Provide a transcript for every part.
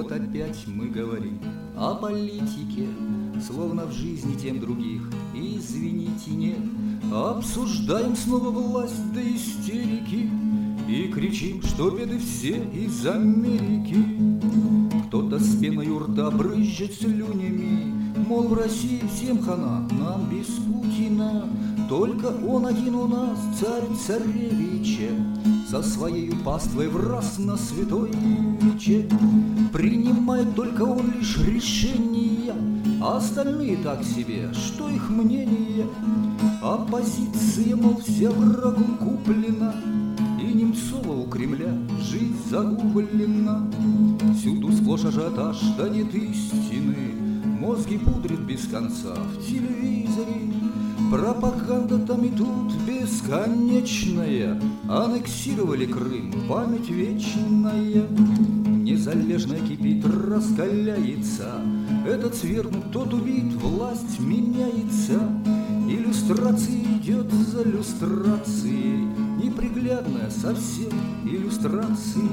Вот опять мы говорим о политике, словно в жизни тем других, извините, нет. Обсуждаем снова власть до истерики и кричим, что беды все из Америки. Кто-то с пеной у рта брызжет слюнями, мол, в России всем хана, нам без Путина. Только он один у нас, царь-царевича, со своей паствой враз на святой вече. Принимает только он лишь решения, а остальные так себе, что их мнение? Оппозиция, мол, вся врагу куплена, и Немцова у Кремля жизнь загублена. Всюду сплошь ажиотаж, да нет истины, мозги пудрит без конца в телевизоре. Пропаганда там и тут бесконечная, аннексировали Крым, память вечная. Незалежно кипит, раскаляется, этот свергнут, тот убит, власть меняется. Иллюстрация идет за люстрацией, неприглядная совсем иллюстрация.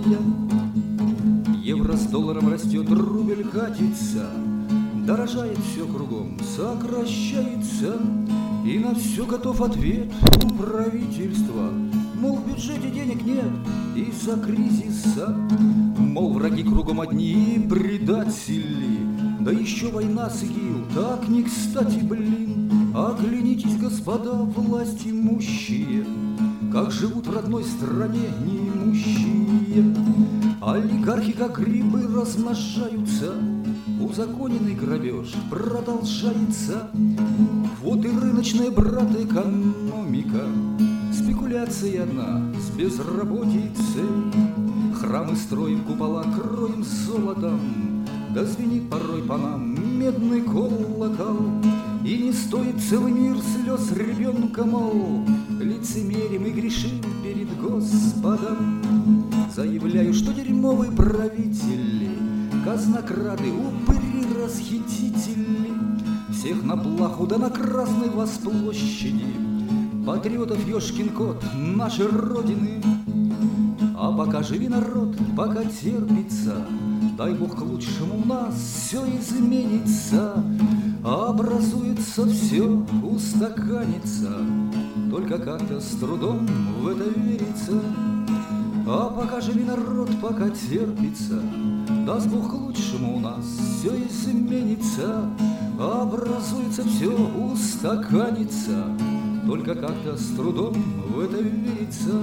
Евро с долларом растет, рубль катится, дорожает все кругом, сокращается. И на все готов ответ у правительства, мол, в бюджете денег нет из-за кризиса. Мол, враги кругом одни предатели, да еще война с ИГИЛ, так не кстати, блин. Оглянитесь, господа власть имущие, как живут в родной стране неимущие. Олигархи, как грибы, размножаются, узаконенный грабеж продолжается. Вот и рыночная, брат, экономика, спекуляция одна с безработицей. Храмы строим, купола кроем золотом, да звенит порой по нам медный колокол. И не стоит целый мир слез ребенка, мол, лицемерим и грешим перед Господом. Заявляю, что дерьмовые правители, казнокрады, упыри, расхитители, всех на плаху да на Красной Восплощади, патриотов ёшкин кот нашей Родины. А пока живи, народ, пока терпится, дай Бог к лучшему, у нас все изменится. Образуется все, устаканится, только как-то с трудом в это верится. А пока живи, народ, пока терпится, даст Бог к лучшему, у нас все изменится. Образуется все, устаканится, только как-то с трудом в это верится.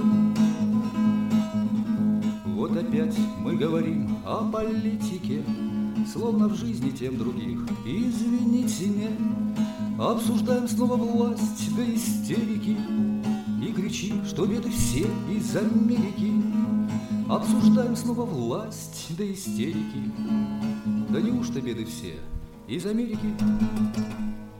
Вот опять мы говорим о политике, словно в жизни тем других, извините, нет. Обсуждаем снова власть до истерики и кричим, что беды все из Америки. Обсуждаем снова власть до истерики, да неужто беды все из Америки?